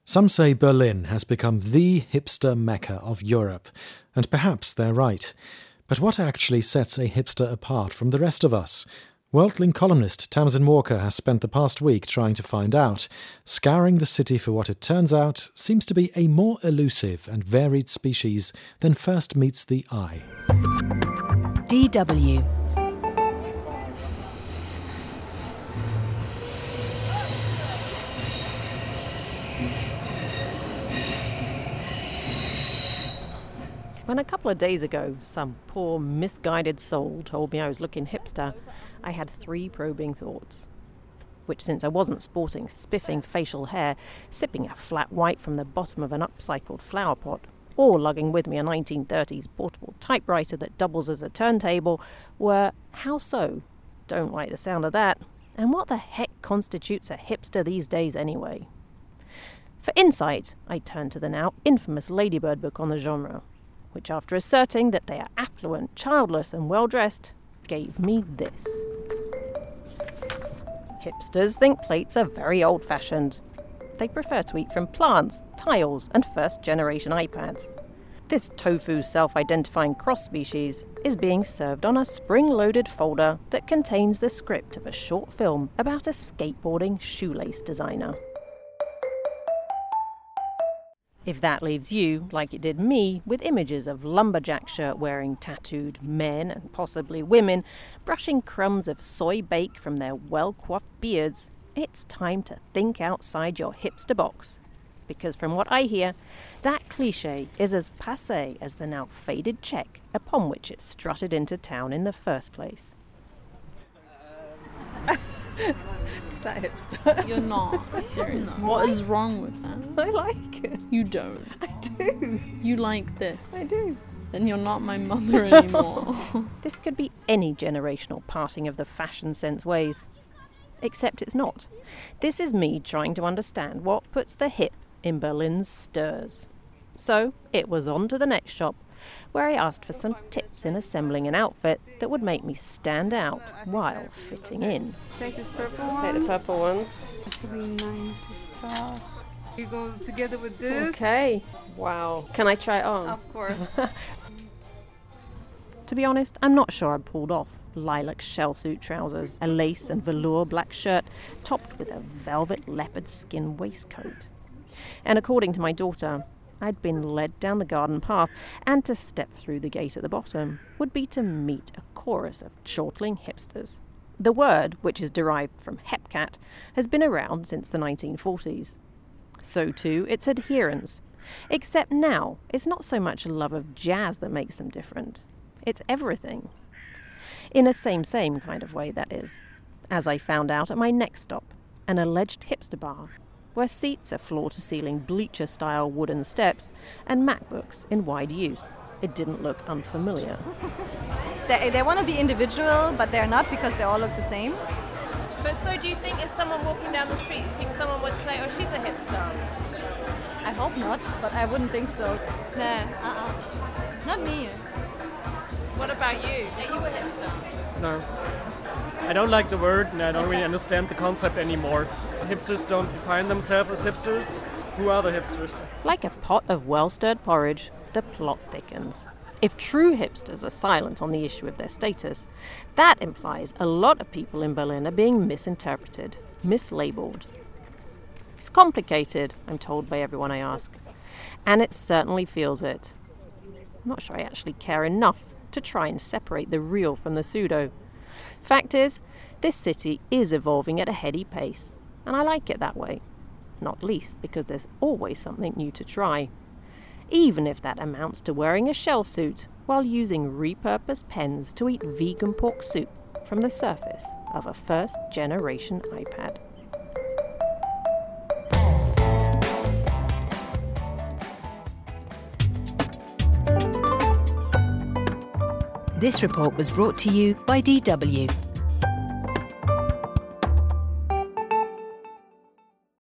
Some say Berlin has become the hipster mecca of Europe, and perhaps they're right. But what actually sets a hipster apart from the rest of us? Worldling columnist Tamsin Walker has spent the past week trying to find out, scouring the city for what it turns out seems to be a more elusive and varied species than first meets the eye. DW. When a couple of days ago some poor misguided soul told me I was looking hipster, I had three probing thoughts. Which, since I wasn't sporting spiffing facial hair, sipping a flat white from the bottom of an upcycled flower pot, or lugging with me a 1930s portable typewriter that doubles as a turntable, were, how so? Don't like the sound of that. And what the heck constitutes a hipster these days anyway? For insight, I turned to the now infamous Ladybird book on the genre, which, after asserting that they are affluent, childless and well-dressed, gave me this. Hipsters think plates are very old-fashioned. They prefer to eat from plants, tiles and first-generation iPads. This tofu self-identifying cross-species is being served on a spring-loaded folder that contains the script of a short film about a skateboarding shoelace designer. If that leaves you, like it did me, with images of lumberjack shirt-wearing tattooed men and possibly women brushing crumbs of soy bake from their well-coiffed beards, it's time to think outside your hipster box. Because from what I hear, that cliché is as passé as the now faded check upon which it strutted into town in the first place. Is that hipster? You're not serious. No. What is wrong with that? I like it. You don't. I do. You like this. I do. Then you're not my mother anymore. This could be any generational parting of the fashion sense ways. Except it's not. This is me trying to understand what puts the hip in Berlin's stirs. So it was on to the next shop, where I asked for some tips in assembling an outfit that would make me stand out while fitting in. Take this purple one. Take the purple ones. This will be nice to start. You go together with this. Okay. Wow. Can I try it on? Of course. To be honest, I'm not sure I pulled off lilac shell suit trousers, a lace and velour black shirt, topped with a velvet leopard skin waistcoat. And according to my daughter, I'd been led down the garden path, and to step through the gate at the bottom would be to meet a chorus of chortling hipsters. The word, which is derived from hepcat, has been around since the 1940s. So too its adherents. Except now, it's not so much a love of jazz that makes them different. It's everything. In a same kind of way, that is. As I found out at my next stop, an alleged hipster bar, where seats are floor-to-ceiling bleacher-style wooden steps and MacBooks in wide use. It didn't look unfamiliar. They want to be individual, but they're not because they all look the same. But so do you think if someone walking down the street, you think someone would say, oh, she's a hipster? I hope not, but I wouldn't think so. Nah. Not me. What about you? Are you a hipster? No. I don't like the word and I don't really understand the concept anymore. Hipsters don't define themselves as hipsters. Who are the hipsters? Like a pot of well-stirred porridge, the plot thickens. If true hipsters are silent on the issue of their status, that implies a lot of people in Berlin are being misinterpreted, mislabeled. It's complicated, I'm told by everyone I ask. And it certainly feels it. I'm not sure I actually care enough to try and separate the real from the pseudo. Fact is, this city is evolving at a heady pace, and I like it that way. Not least because there's always something new to try. Even if that amounts to wearing a shell suit while using repurposed pens to eat vegan pork soup from the surface of a first-generation iPad. This report was brought to you by DW.